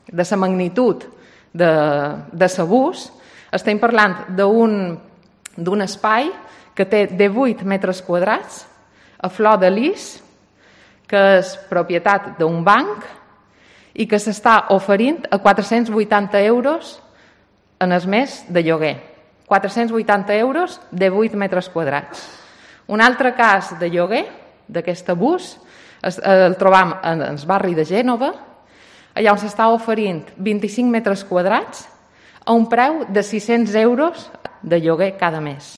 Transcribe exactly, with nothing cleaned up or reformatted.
de la magnitud de, de l'abús, estem parlant d'un espai que té divuit metres quadrats, a flor de lis, que és propietat d'un banc i que s'està oferint a quatre-cents vuitanta euros en el mes de lloguer. quatre-cents vuitanta euros, divuit metres quadrats. Un altre cas de lloguer, d'aquest abús, el trobam en el barri de Gènova, allà on s'està oferint vint-i-cinc metres quadrats a un preu de sis-cents euros de lloguer cada mes.